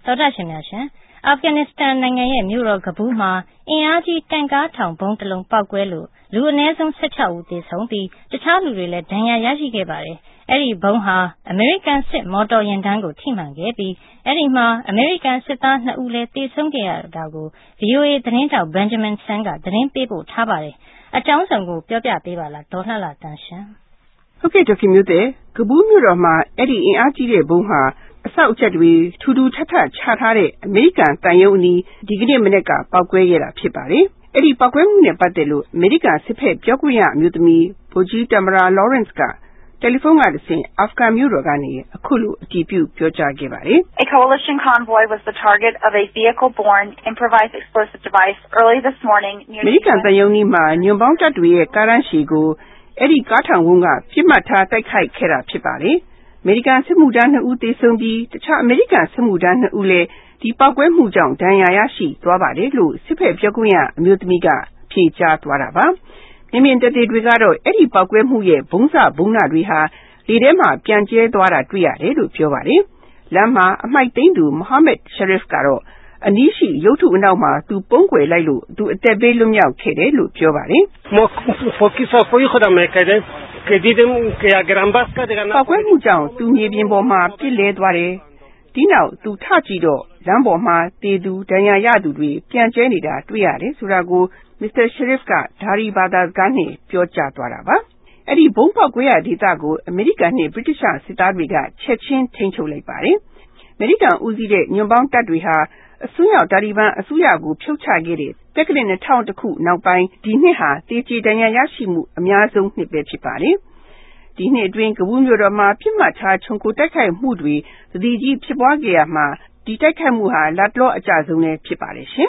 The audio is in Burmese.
သောတာရှင်များရှင်အာဖဂန်နစ္စတန်နိုင်ငံရဲ့မြို့တော်ကဘူးမှာအင်အားကြီးတန်ကားထောင်ဘုံတစ်လုံးပေါက်ကွဲလို့လူအနည်းဆုံး16ဦးသေဆုံးပြီးတခြားလူတွေလည်းဒဏ်ရာရရှိခဲ့ပါတယ်။အဲ့ဒီဘုံဟာအမေရိကန်စစ်မော်တော်ယာဉ်တန်းကိုထိမှန်ခဲ့ပြီးအဲ့ဒီမှာအမေရိကန်စစ်သား2ဦးလည်းသေဆုံးခဲ့ရတာကို VOA သတင်းတောက် Benjamin Sun ကသတင်းပေးပို့ထားပါတယ်။အကြောင်းစုံကိုပြောပြပေးပါလားဒေါ်လှလှတန်းရှင်။ဟုတ်ကဲ့ဒေါက်တာမျိုးတွေကဘူးမြို့တော်မှာအဲ့ဒီအင်အားကြီးတဲ့ဘုံဟာအဆောက်အအုံတွေထူထူထပ်ထပ်ချထားတဲ့အမေရိကန်တန်ယုံအနီးဒီကနေ့မနေ့ကပေါက်ကွဲခဲ့တာဖြစ်ပါတယ်။အဲ့ဒီပေါက်ကွဲမှုနဲ့ပတ်သက်လို့အမေရိကန်စစ်ဖက်ပြောခွင့်ရအမျိုးသမီးဗိုလ်ကြီးတမရာလော်ရန့်စ်ကတယ်လီဖုန်းကတဆင့်အာဖဂန်မြို့တော်ကနေအခုလိုအတည်ပြုပြောကြားခဲ့ပါတယ်။ A coalition convoy was the target of a vehicle-borne improvised explosive device early this morning near အမေရိကန်တန်ယုံအနီးမှာညွန့်ပေါင်းတပ်တွေရဲ့ကားတန်းရှည်ကိုအဲ့ဒီကားထောင်ဝန်းကပြစ်မှတ်ထားတိုက်ခိုက်ခဲ့တာဖြစ်ပါတယ်။အမေရိကန်စစ်မှုထမ်း2ဦးသေဆုံးပြီးတခြားအမေရိကန်စစ်မှုထမ်း2ဦးလည်းဒီပေါက်ကွဲမှုကြောင့်ဒဏ်ရာရရှိသွားပါတယ်လို့စစ်ဖက်ပြောခွင့်ရအမျိုးသမီးကဖြေကြားသွားတာပါ။မြင်တက်တွေကတော့အဲ့ဒီပေါက်ကွဲမှုရဲ့ဘုံစဘုံနာတွေဟာလေထဲမှာပြန့်ကျဲသွားတာတွေ့ရတယ်လို့ပြောပါတယ်။လမ်းမှာအမိုက်သိမ်းသူမိုဟာမက်ရှရစ်ကတော့အနီးရှိရုပ်ထုအနောက်မှာသူပုန်းကွယ်လိုက်လို့သူအသက်ဘေးလွတ်မြောက်ခဲ့တယ်လို့ပြောပါတယ်။ပေါက်ကွဲမှုကြောင့်သူမြေပြင်ပေါ်မှာပြစ်လဲသွားတယ်။ဒီနောက်သူထကြည့်တော့လမ်းပေါ်မှာတေသူဒဏ်ရာရသူတွေပြန့်ကျဲနေတာတွေ့ရတယ်ဆိုတာကိုမစ္စတာရှရစ်ကဒါရီဘာသာစကားနဲ့ပြောကြားသွားတာပါ။အဲ့ဒီဘုံပေါက်ကွဲရာဒေသကိုအမေရိကန်နဲ့ဗြိတိရှစစ်သားတွေကချက်ချင်းထိန်းချုပ်လိုက်ပါတယ်။အမေရိကန်ဦးစီးတဲ့ညွန့်ပေါင်းတပ်တွေဟာအစွန်းရောက်တာလီဘန်အစိုးရကိုဖြုတ်ချခဲ့တဲ့တက္ကသိုလ်2000ခုနောက်ပိုင်းဒီနှစ်ဟာတေချေဒဏ်ရာရရှိမှုအများဆုံးနှစ်ပဲဖြစ်ပါတယ်။ဒီနှစ်အတွင်းကဘူးမြို့တော်မှာပြစ်မှတ်ထားခြုံခိုတိုက်ခိုက်မှုတွေသတိကြီးဖြစ်ပွားခဲ့ရမှာဒီတိုက်ခိုက်မှုဟာလတ်တလောအကြဆုံးလည်းဖြစ်ပါတယ်ရှင်